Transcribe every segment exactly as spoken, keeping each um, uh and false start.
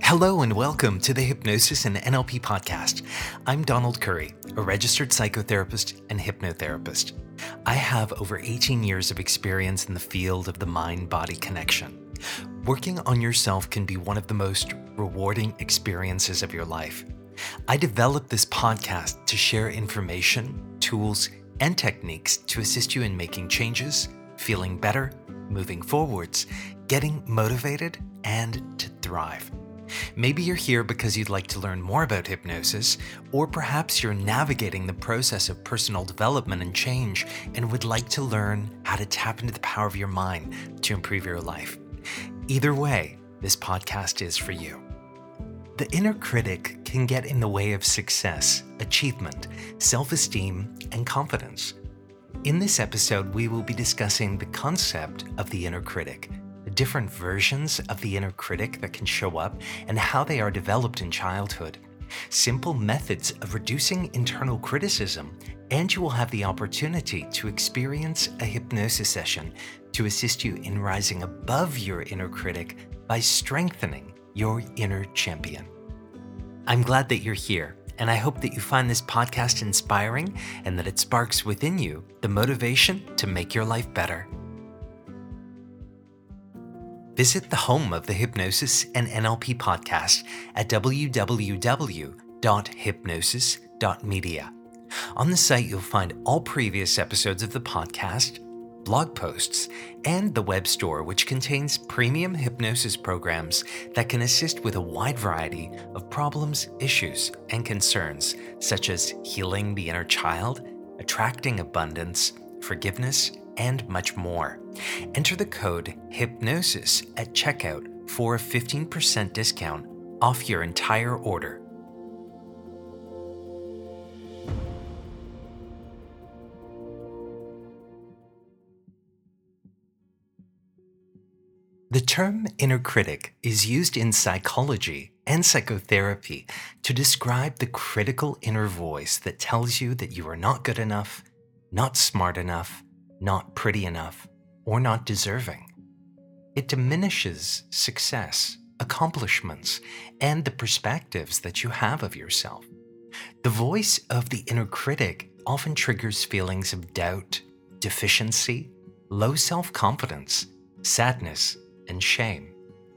Hello and welcome to the Hypnosis and N L P podcast. I'm Donald Curry, a registered psychotherapist and hypnotherapist. I have over eighteen years of experience in the field of the mind-body connection. Working on yourself can be one of the most rewarding experiences of your life. I developed this podcast to share information, tools, and techniques to assist you in making changes, feeling better, moving forwards, getting motivated, and to thrive. Maybe you're here because you'd like to learn more about hypnosis, or perhaps you're navigating the process of personal development and change and would like to learn how to tap into the power of your mind to improve your life. Either way, this podcast is for you. The inner critic can get in the way of success, achievement, self-esteem, and confidence. In this episode, we will be discussing the concept of the inner critic, the different versions of the inner critic that can show up, and how they are developed in childhood, simple methods of reducing internal criticism, and you will have the opportunity to experience a hypnosis session to assist you in rising above your inner critic by strengthening your inner champion. I'm glad that you're here, and I hope that you find this podcast inspiring and that it sparks within you the motivation to make your life better. Visit the home of the Hypnosis and N L P podcast at w w w dot hypnosis dot media. On the site, you'll find all previous episodes of the podcast, blog posts, and the web store, which contains premium hypnosis programs that can assist with a wide variety of problems, issues, and concerns, such as healing the inner child, attracting abundance, forgiveness, and much more. Enter the code HYPNOSIS at checkout for a fifteen percent discount off your entire order. The term inner critic is used in psychology and psychotherapy to describe the critical inner voice that tells you that you are not good enough, not smart enough, not pretty enough, or not deserving. It diminishes success, accomplishments, and the perspectives that you have of yourself. The voice of the inner critic often triggers feelings of doubt, deficiency, low self-confidence, sadness, and shame.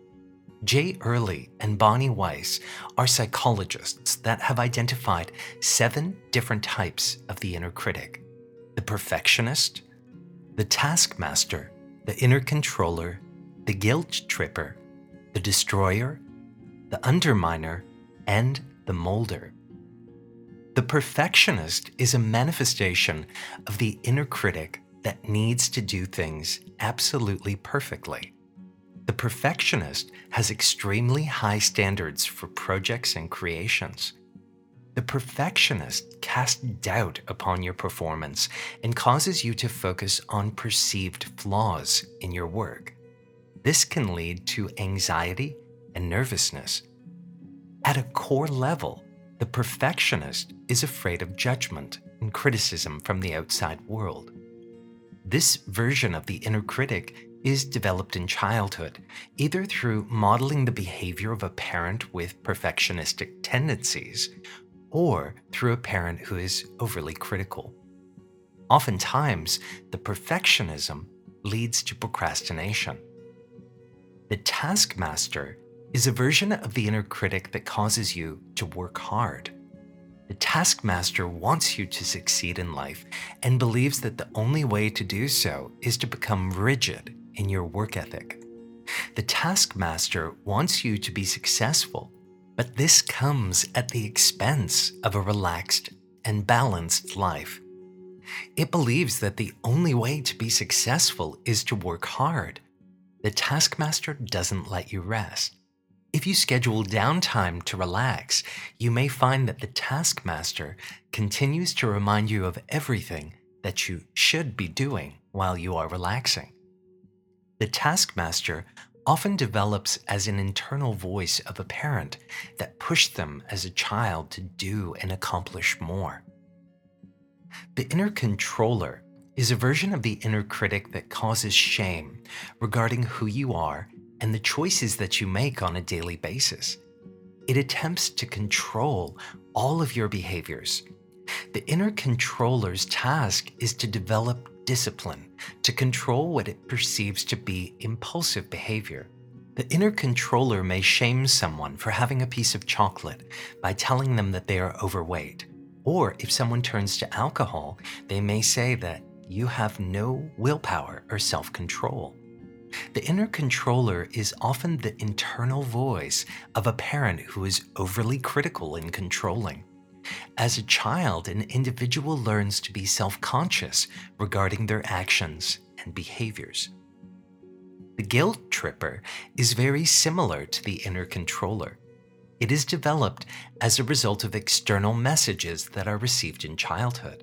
Jay Early and Bonnie Weiss are psychologists that have identified seven different types of the inner critic: the perfectionist, the taskmaster, the inner controller, the guilt tripper, the destroyer, the underminer, and the molder. The perfectionist is a manifestation of the inner critic that needs to do things absolutely perfectly. The perfectionist has extremely high standards for projects and creations. The perfectionist casts doubt upon your performance and causes you to focus on perceived flaws in your work. This can lead to anxiety and nervousness. At a core level, the perfectionist is afraid of judgment and criticism from the outside world. This version of the inner critic is developed in childhood, either through modeling the behavior of a parent with perfectionistic tendencies, or through a parent who is overly critical. Oftentimes, the perfectionism leads to procrastination. The taskmaster is a version of the inner critic that causes you to work hard. The taskmaster wants you to succeed in life and believes that the only way to do so is to become rigid in your work ethic. The taskmaster wants you to be successful, but this comes at the expense of a relaxed and balanced life. It believes that the only way to be successful is to work hard. The taskmaster doesn't let you rest. If you schedule downtime to relax, you may find that the taskmaster continues to remind you of everything that you should be doing while you are relaxing. The taskmaster often develops as an internal voice of a parent that pushed them as a child to do and accomplish more. The inner controller is a version of the inner critic that causes shame regarding who you are and the choices that you make on a daily basis. It attempts to control all of your behaviors. The inner controller's task is to develop discipline to control what it perceives to be impulsive behavior. The inner controller may shame someone for having a piece of chocolate by telling them that they are overweight. Or if someone turns to alcohol, they may say that you have no willpower or self-control. The inner controller is often the internal voice of a parent who is overly critical and controlling. As a child, an individual learns to be self-conscious regarding their actions and behaviors. The guilt tripper is very similar to the inner controller. It is developed as a result of external messages that are received in childhood.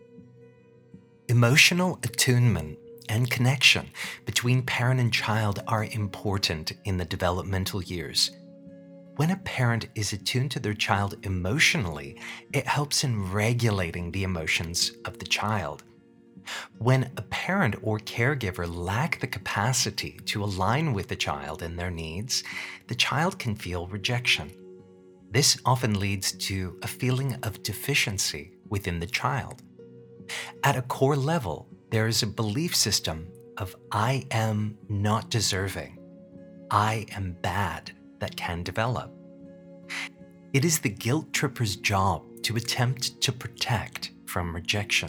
Emotional attunement and connection between parent and child are important in the developmental years. When a parent is attuned to their child emotionally, it helps in regulating the emotions of the child. When a parent or caregiver lack the capacity to align with the child and their needs, the child can feel rejection. This often leads to a feeling of deficiency within the child. At a core level, there is a belief system of I am not deserving, I am bad that can develop. It is the guilt tripper's job to attempt to protect from rejection.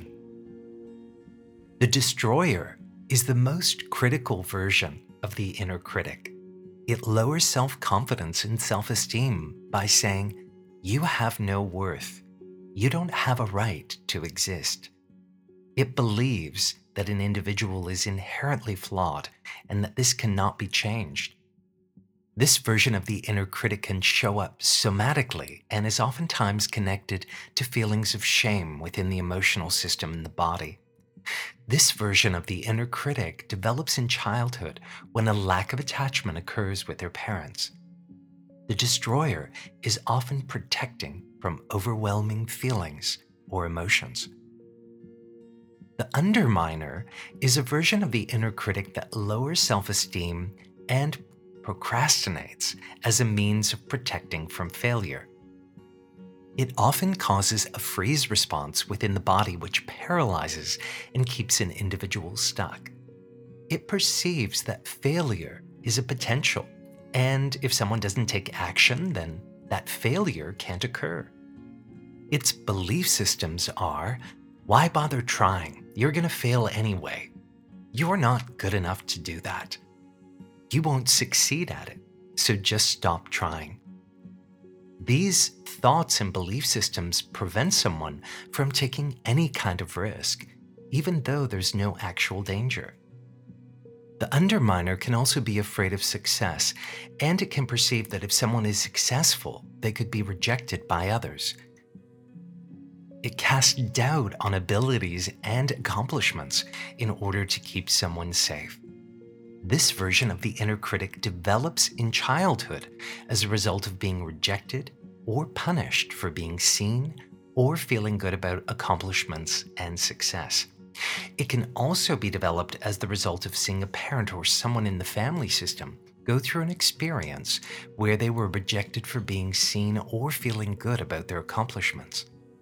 The destroyer is the most critical version of the inner critic. It lowers self-confidence and self-esteem by saying, you have no worth. You don't have a right to exist. It believes that an individual is inherently flawed and that this cannot be changed. This version of the inner critic can show up somatically and is oftentimes connected to feelings of shame within the emotional system in the body. This version of the inner critic develops in childhood when a lack of attachment occurs with their parents. The destroyer is often protecting from overwhelming feelings or emotions. The underminer is a version of the inner critic that lowers self-esteem and procrastinates as a means of protecting from failure. It often causes a freeze response within the body which paralyzes and keeps an individual stuck. It perceives that failure is a potential, and if someone doesn't take action, then that failure can't occur. Its belief systems are, why bother trying? You're going to fail anyway. You're not good enough to do that. You won't succeed at it, so just stop trying. These thoughts and belief systems prevent someone from taking any kind of risk, even though there's no actual danger. The underminer can also be afraid of success, and it can perceive that if someone is successful, they could be rejected by others. It casts doubt on abilities and accomplishments in order to keep someone safe. This version of the inner critic develops in childhood as a result of being rejected or punished for being seen or feeling good about accomplishments and success. It can also be developed as the result of seeing a parent or someone in the family system go through an experience where they were rejected for being seen or feeling good about their accomplishments.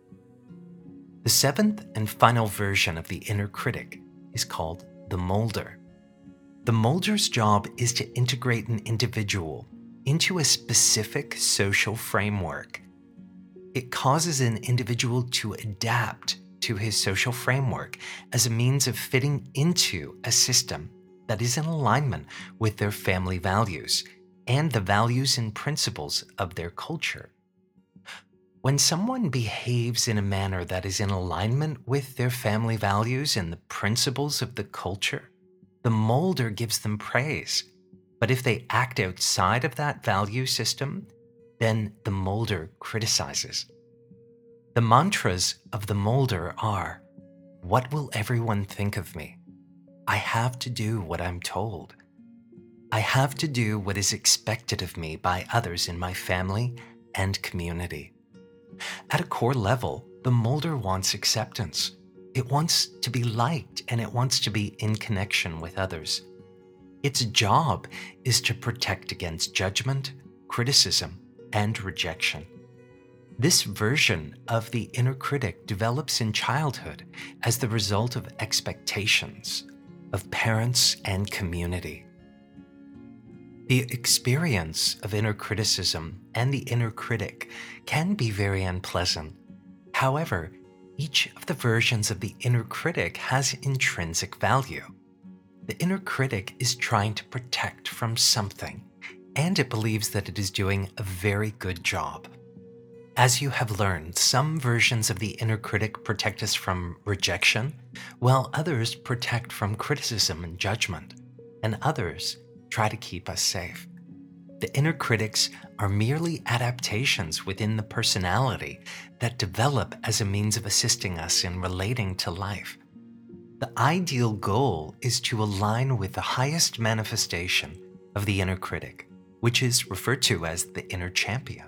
The seventh and final version of the inner critic is called the molder. The molder's job is to integrate an individual into a specific social framework. It causes an individual to adapt to his social framework as a means of fitting into a system that is in alignment with their family values and the values and principles of their culture. When someone behaves in a manner that is in alignment with their family values and the principles of the culture, the molder gives them praise. But if they act outside of that value system, then the molder criticizes. The mantras of the molder are, what will everyone think of me? I have to do what I'm told. I have to do what is expected of me by others in my family and community. At a core level, the molder wants acceptance. It wants to be liked and it wants to be in connection with others. Its job is to protect against judgment, criticism, and rejection. This version of the inner critic develops in childhood as the result of expectations of parents and community. The experience of inner criticism and the inner critic can be very unpleasant. However, each of the versions of the inner critic has intrinsic value. The inner critic is trying to protect from something, and it believes that it is doing a very good job. As you have learned, some versions of the inner critic protect us from rejection, while others protect from criticism and judgment, and others try to keep us safe. The inner critics are merely adaptations within the personality that develop as a means of assisting us in relating to life. The ideal goal is to align with the highest manifestation of the inner critic, which is referred to as the inner champion.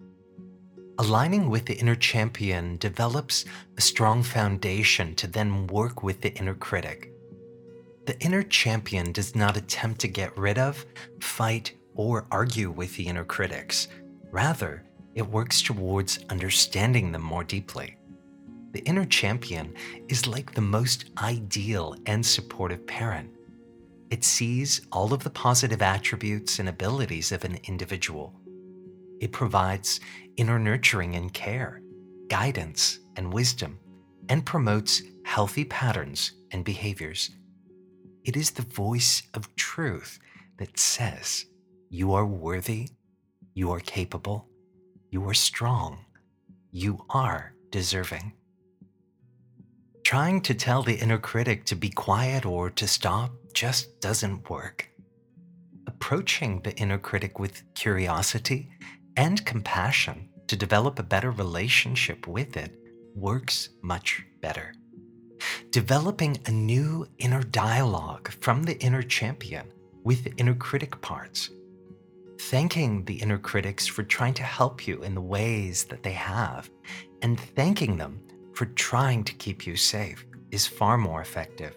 Aligning with the inner champion develops a strong foundation to then work with the inner critic. The inner champion does not attempt to get rid of, fight, or argue with the inner critics. Rather, it works towards understanding them more deeply. The inner champion is like the most ideal and supportive parent. It sees all of the positive attributes and abilities of an individual. It provides inner nurturing and care, guidance and wisdom, and promotes healthy patterns and behaviors. It is the voice of truth that says, you are worthy, you are capable, you are strong, you are deserving. Trying to tell the inner critic to be quiet or to stop just doesn't work. Approaching the inner critic with curiosity and compassion to develop a better relationship with it works much better. Developing a new inner dialogue from the inner champion with the inner critic parts. Thanking the inner critics for trying to help you in the ways that they have, and thanking them for trying to keep you safe is far more effective.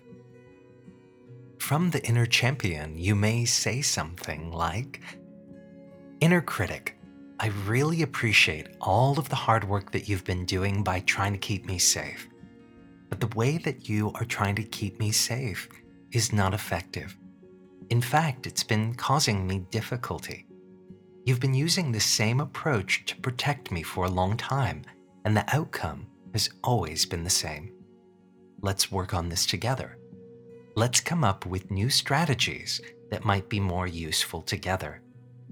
From the inner champion, you may say something like, "Inner critic, I really appreciate all of the hard work that you've been doing by trying to keep me safe. But the way that you are trying to keep me safe is not effective. In fact, it's been causing me difficulty. You've been using the same approach to protect me for a long time, and the outcome has always been the same. Let's work on this together. Let's come up with new strategies that might be more useful together."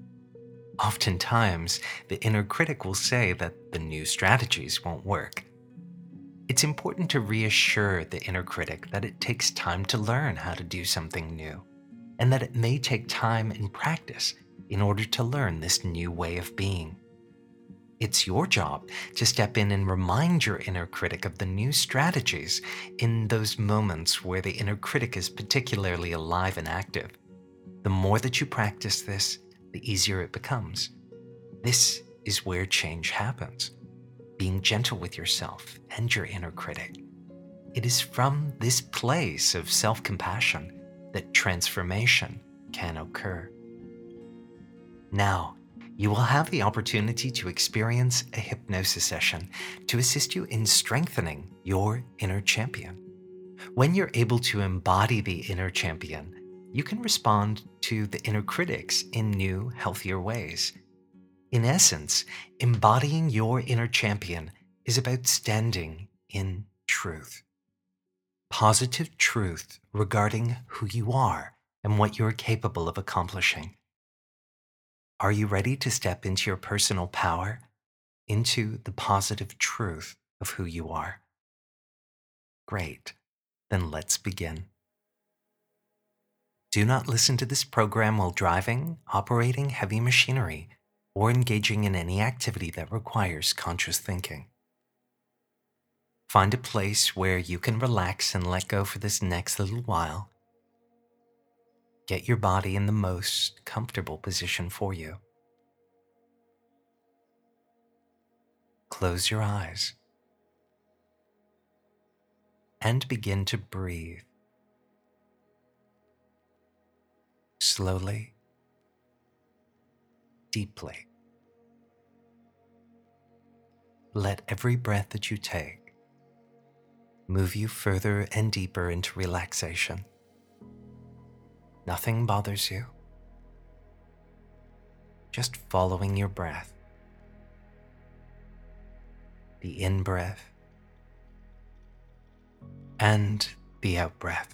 Oftentimes, the inner critic will say that the new strategies won't work. It's important to reassure the inner critic that it takes time to learn how to do something new, and that it may take time and practice in order to learn this new way of being. It's your job to step in and remind your inner critic of the new strategies in those moments where the inner critic is particularly alive and active. The more that you practice this, the easier it becomes. This is where change happens, being gentle with yourself and your inner critic. It is from this place of self-compassion that transformation can occur. Now, you will have the opportunity to experience a hypnosis session to assist you in strengthening your inner champion. When you're able to embody the inner champion, you can respond to the inner critics in new, healthier ways. In essence, embodying your inner champion is about standing in truth. Positive truth regarding who you are and what you're capable of accomplishing. Are you ready to step into your personal power, into the positive truth of who you are? Great. Then let's begin. Do not listen to this program while driving, operating heavy machinery, or engaging in any activity that requires conscious thinking. Find a place where you can relax and let go for this next little while. Get your body in the most comfortable position for you. Close your eyes and begin to breathe. Slowly, deeply. let every breath that you take move you further and deeper into relaxation. Nothing bothers you. Just following your breath. The in-breath and the out-breath.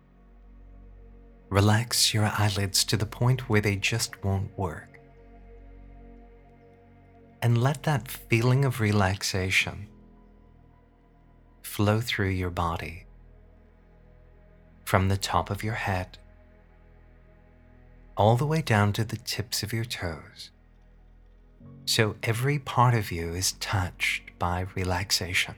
Relax your eyelids to the point where they just won't work. And let that feeling of relaxation flow through your body, from the top of your head, all the way down to the tips of your toes. So every part of you is touched by relaxation.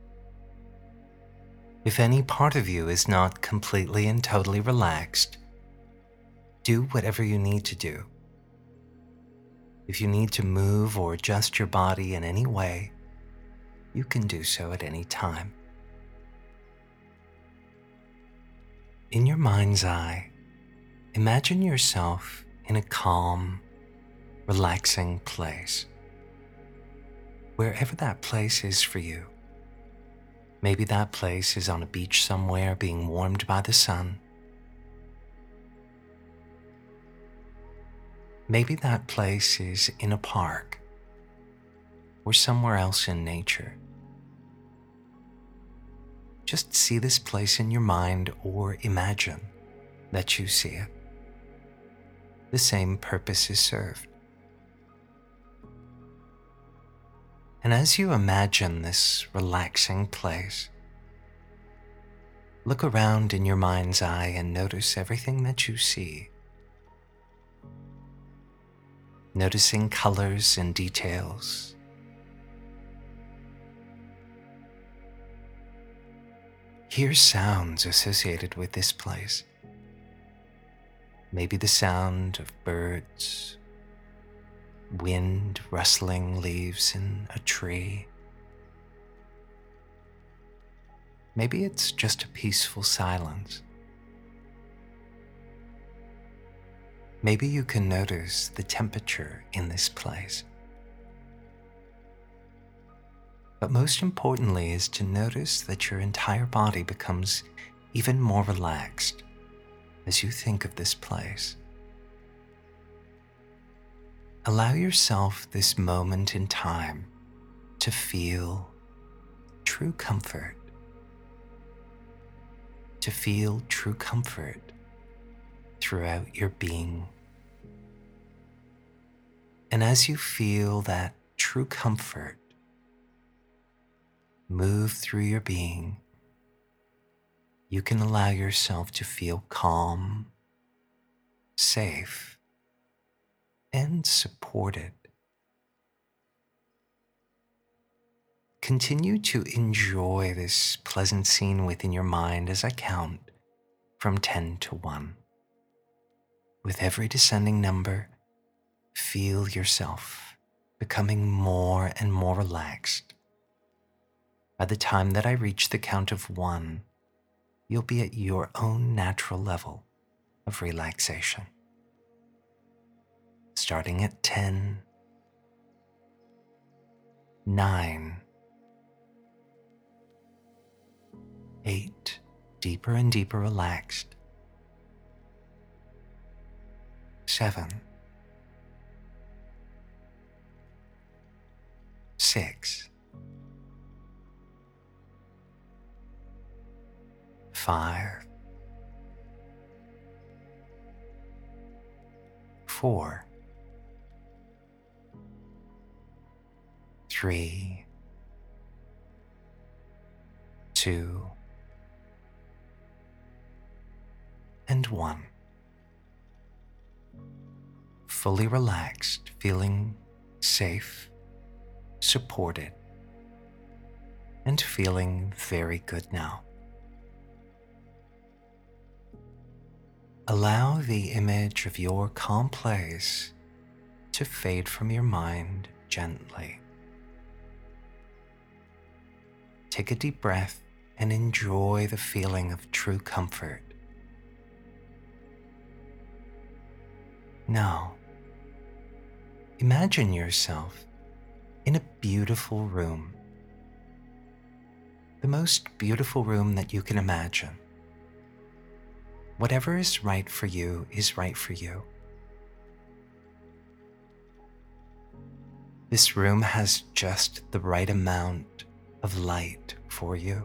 If any part of you is not completely and totally relaxed, do whatever you need to do. If you need to move or adjust your body in any way, you can do so at any time. In your mind's eye, imagine yourself in a calm, relaxing place. Wherever that place is for you. Maybe that place is on a beach somewhere being warmed by the sun. Maybe that place is in a park or somewhere else in nature. Just see this place in your mind or imagine that you see it. The same purpose is served. And as you imagine this relaxing place, look around in your mind's eye and notice everything that you see. Noticing colors and details. Hear sounds associated with this place. Maybe the sound of birds, wind rustling leaves in a tree. Maybe it's just a peaceful silence. Maybe you can notice the temperature in this place. But most importantly is to notice that your entire body becomes even more relaxed as you think of this place. Allow yourself this moment in time to feel true comfort. To feel true comfort throughout your being. And as you feel that true comfort move through your being, you can allow yourself to feel calm, safe, and supported. Continue to enjoy this pleasant scene within your mind as I count from ten to one. With every descending number, feel yourself becoming more and more relaxed. By the time that I reach the count of one, you'll be at your own natural level of relaxation. Starting at ten, nine, eight, deeper and deeper relaxed, seven, six, five, four, three, two, and one. Fully relaxed, feeling safe, supported, and feeling very good now. Allow the image of your calm place to fade from your mind gently. Take a deep breath and enjoy the feeling of true comfort. Now, imagine yourself in a beautiful room, the most beautiful room that you can imagine. Whatever is right for you is right for you. This room has just the right amount of light for you.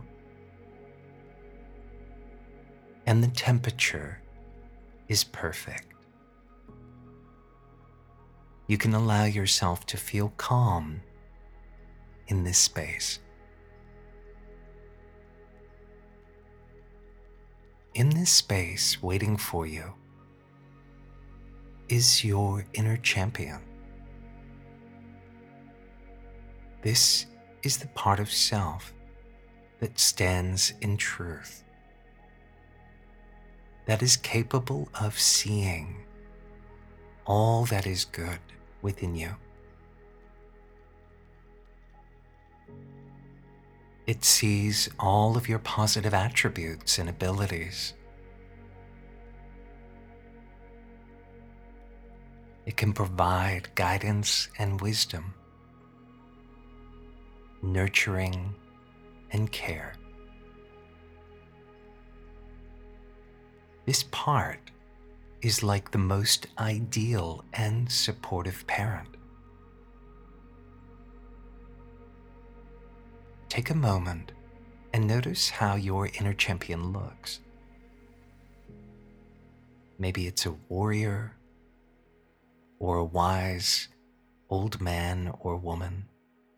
And the temperature is perfect. You can allow yourself to feel calm in this space. In this space, waiting for you, is your inner champion. This is the part of self that stands in truth, that is capable of seeing all that is good within you. It sees all of your positive attributes and abilities. It can provide guidance and wisdom, nurturing and care. This part is like the most ideal and supportive parent. Take a moment and notice how your inner champion looks. Maybe it's a warrior or a wise old man or woman.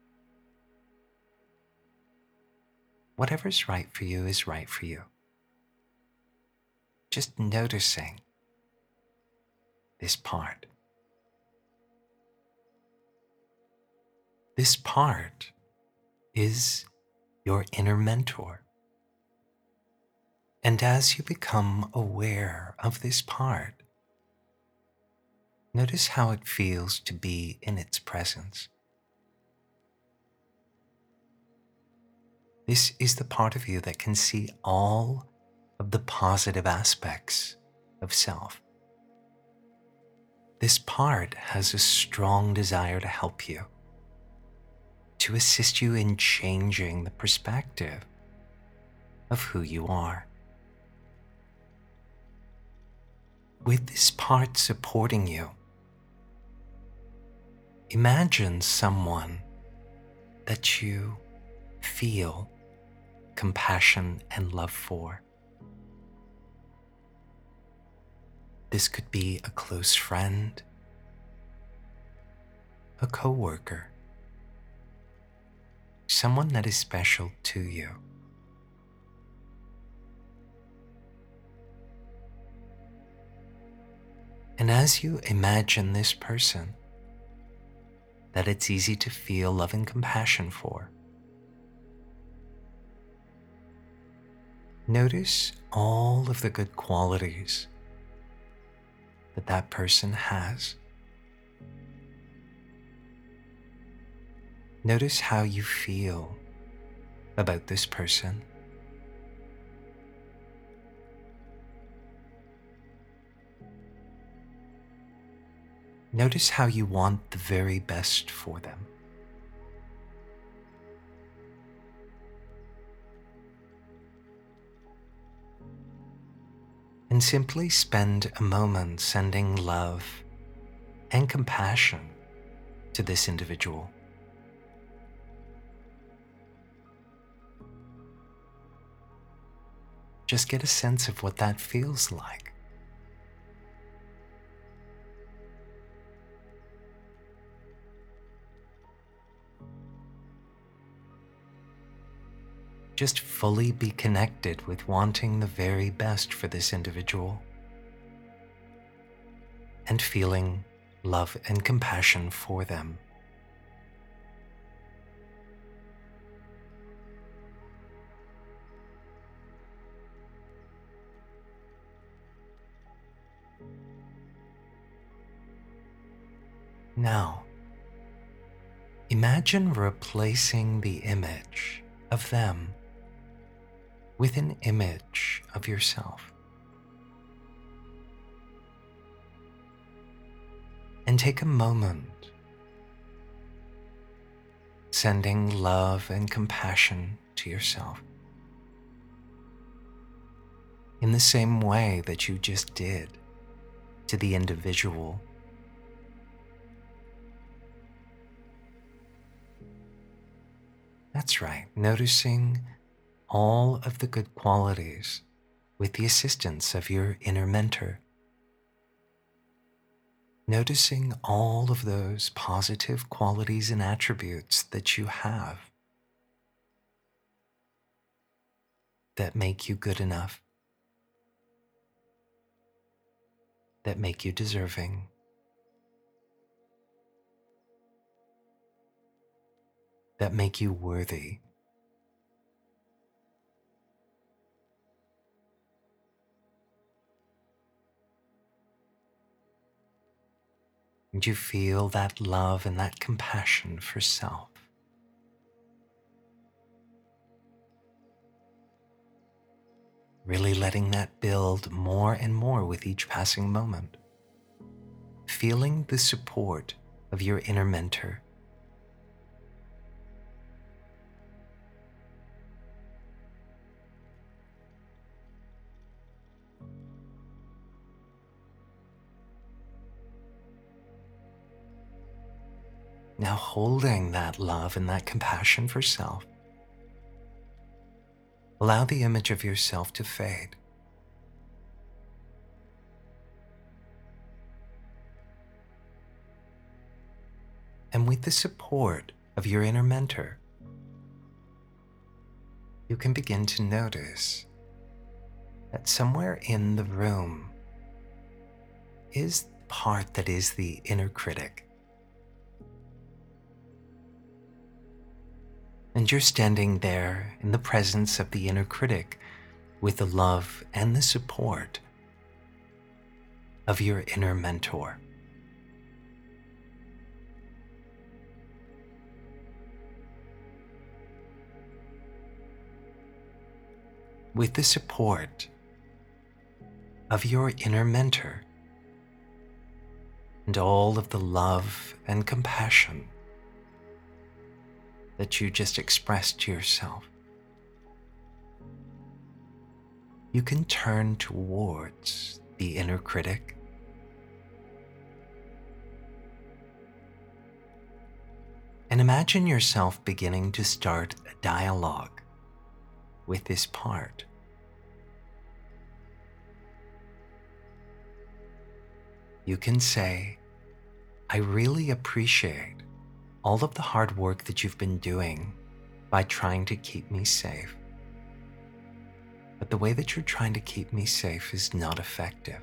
Whatever's right for you is right for you. Just noticing this part. This part is your inner mentor. And as you become aware of this part, notice how it feels to be in its presence. This is the part of you that can see all of the positive aspects of self. This part has a strong desire to help you, to assist you in changing the perspective of who you are. With this part supporting you, imagine someone that you feel compassion and love for. This could be a close friend, a coworker, someone that is special to you. And as you imagine this person that it's easy to feel love and compassion for, notice all of the good qualities that that person has. Notice how you feel about this person. Notice how you want the very best for them. And simply spend a moment sending love and compassion to this individual. Just get a sense of what that feels like. Just fully be connected with wanting the very best for this individual and feeling love and compassion for them. Now, imagine replacing the image of them with an image of yourself. And take a moment sending love and compassion to yourself in the same way that you just did to the individual. That's right, noticing all of the good qualities with the assistance of your inner mentor. Noticing all of those positive qualities and attributes that you have that make you good enough, that make you deserving, that make you worthy. And you feel that love and that compassion for self. Really letting that build more and more with each passing moment. Feeling the support of your inner mentor. Now holding that love and that compassion for self, allow the image of yourself to fade. And with the support of your inner mentor, you can begin to notice that somewhere in the room is the part that is the inner critic. And you're standing there in the presence of the inner critic with the love and the support of your inner mentor. With the support of your inner mentor and all of the love and compassion that you just expressed to yourself, you can turn towards the inner critic and imagine yourself beginning to start a dialogue with this part. You can say, I really appreciate all of the hard work that you've been doing by trying to keep me safe. But the way that you're trying to keep me safe is not effective.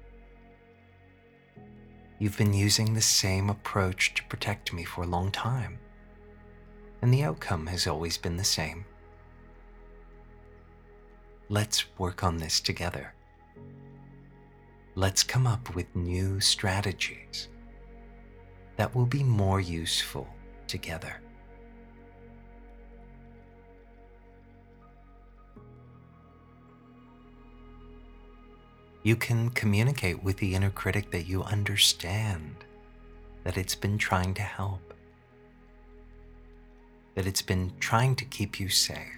You've been using the same approach to protect me for a long time, and the outcome has always been the same. Let's work on this together. Let's come up with new strategies that will be more useful together. You can communicate with the inner critic that you understand that it's been trying to help, that it's been trying to keep you safe.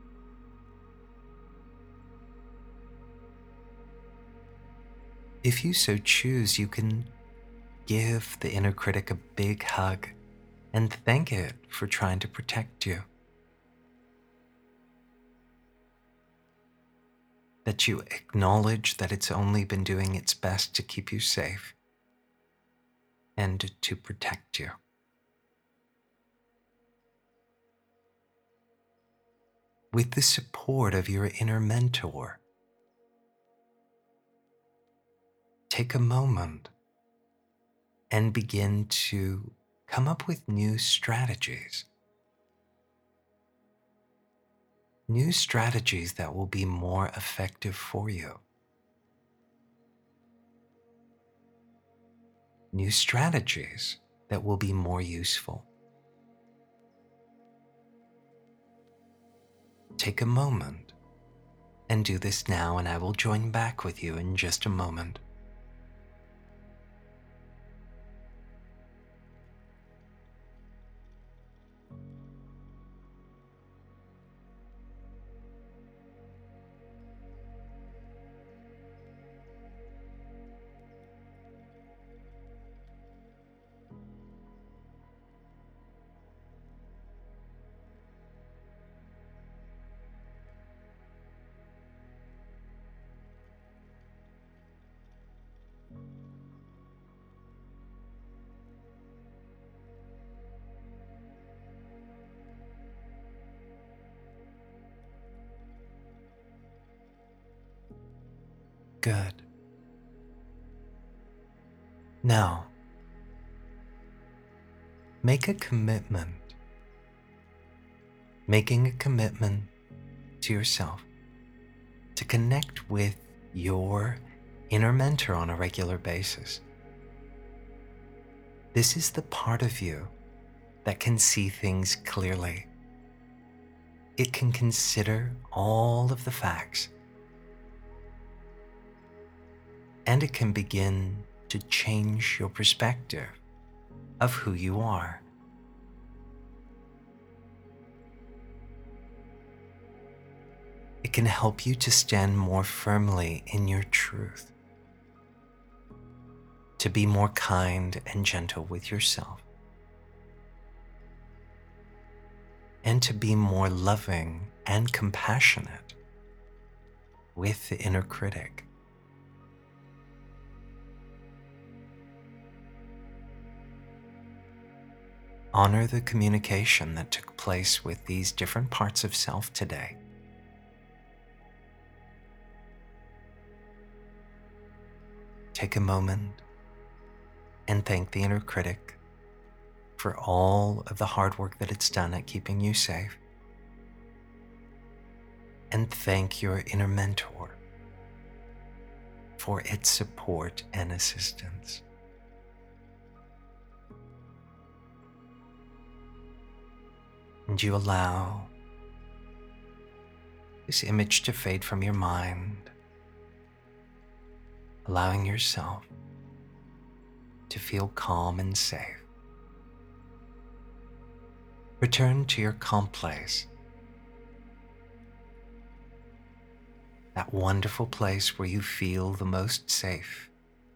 If you so choose, you can give the inner critic a big hug and thank it for trying to protect you. That you acknowledge that it's only been doing its best to keep you safe and to protect you. With the support of your inner mentor, take a moment and begin to come up with new strategies. New strategies that will be more effective for you. New strategies that will be more useful. Take a moment and do this now, and I will join back with you in just a moment. Good. Now, make a commitment. Making a commitment to yourself to connect with your inner mentor on a regular basis. This is the part of you that can see things clearly. It can consider all of the facts, and it can begin to change your perspective of who you are. It can help you to stand more firmly in your truth, to be more kind and gentle with yourself, and to be more loving and compassionate with the inner critic. Honor the communication that took place with these different parts of self today. Take a moment and thank the inner critic for all of the hard work that it's done at keeping you safe. And thank your inner mentor for its support and assistance. And you allow this image to fade from your mind, allowing yourself to feel calm and safe. Return to your calm place, that wonderful place where you feel the most safe,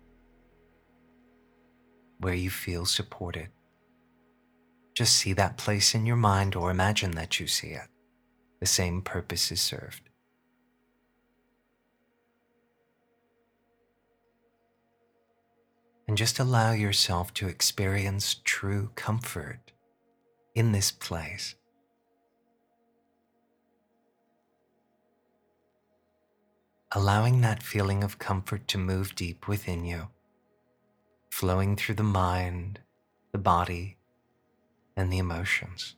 where you feel supported. Just see that place in your mind or imagine that you see it. The same purpose is served. And just allow yourself to experience true comfort in this place. Allowing that feeling of comfort to move deep within you, flowing through the mind, the body, and the emotions.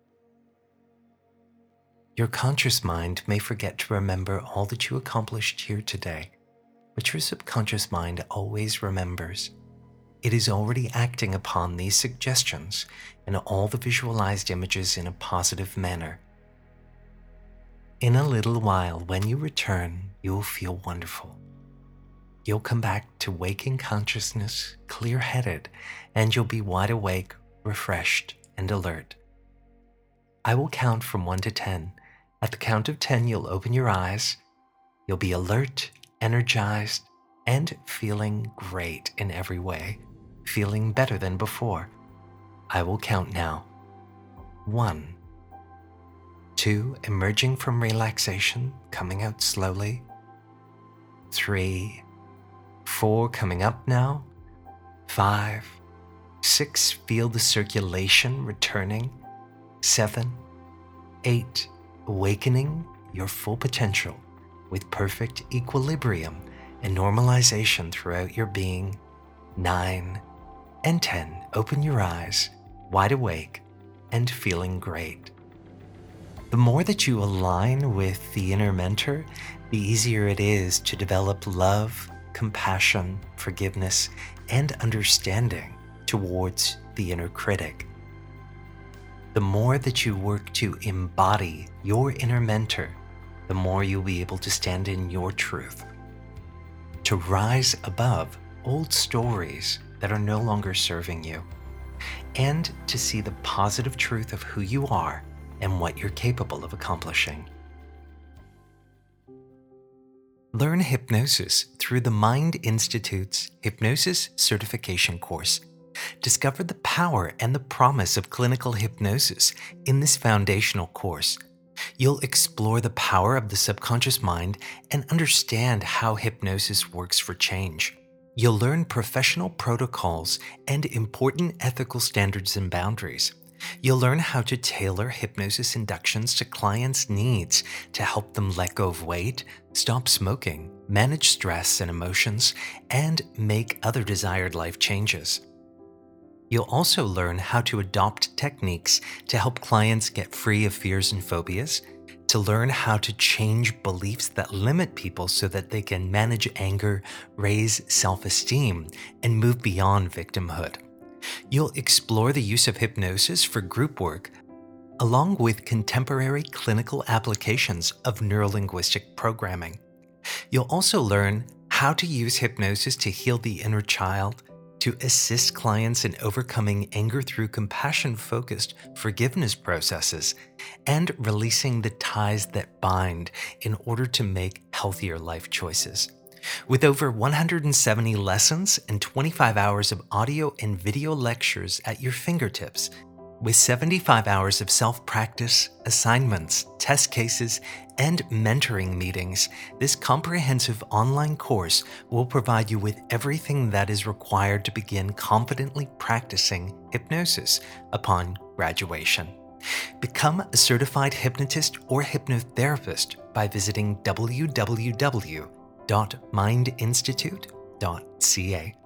Your conscious mind may forget to remember all that you accomplished here today, but your subconscious mind always remembers. It is already acting upon these suggestions and all the visualized images in a positive manner. In a little while, when you return, you'll feel wonderful. You'll come back to waking consciousness, clear-headed, and you'll be wide awake, refreshed, and alert. I will count from one to ten. At the count of ten, you'll open your eyes. You'll be alert, energized, and feeling great in every way, feeling better than before. I will count now. One. Two, emerging from relaxation, coming out slowly. Three. Four, coming up now. Five. Six, feel the circulation returning. Seven. Eight, awakening your full potential with perfect equilibrium and normalization throughout your being. Nine. And ten, open your eyes, wide awake, and feeling great. The more that you align with the inner mentor, the easier it is to develop love, compassion, forgiveness, and understanding towards the inner critic. The more that you work to embody your inner mentor, the more you'll be able to stand in your truth, to rise above old stories that are no longer serving you, and to see the positive truth of who you are and what you're capable of accomplishing. Learn hypnosis through the Mind Institute's Hypnosis Certification course. Discover the power and the promise of clinical hypnosis in this foundational course. You'll explore the power of the subconscious mind and understand how hypnosis works for change. You'll learn professional protocols and important ethical standards and boundaries. You'll learn how to tailor hypnosis inductions to clients' needs to help them let go of weight, stop smoking, manage stress and emotions, and make other desired life changes. You'll also learn how to adopt techniques to help clients get free of fears and phobias, to learn how to change beliefs that limit people so that they can manage anger, raise self-esteem, and move beyond victimhood. You'll explore the use of hypnosis for group work, along with contemporary clinical applications of neurolinguistic programming. You'll also learn how to use hypnosis to heal the inner child, to assist clients in overcoming anger through compassion-focused forgiveness processes, and releasing the ties that bind in order to make healthier life choices. With over one hundred seventy lessons and twenty-five hours of audio and video lectures at your fingertips, with seventy-five hours of self-practice, assignments, test cases, and mentoring meetings, this comprehensive online course will provide you with everything that is required to begin confidently practicing hypnosis upon graduation. Become a certified hypnotist or hypnotherapist by visiting w w w dot mind institute dot c a.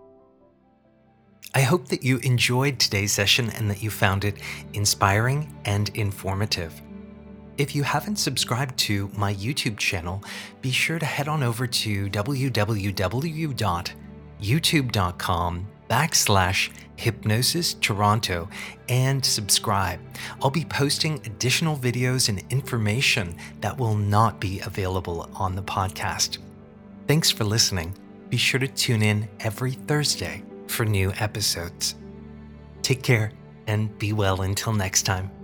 I hope that you enjoyed today's session and that you found it inspiring and informative. If you haven't subscribed to my YouTube channel, be sure to head on over to w w w dot youtube dot com backslash hypnosis toronto and subscribe. I'll be posting additional videos and information that will not be available on the podcast. Thanks for listening. Be sure to tune in every Thursday for new episodes. Take care and be well until next time.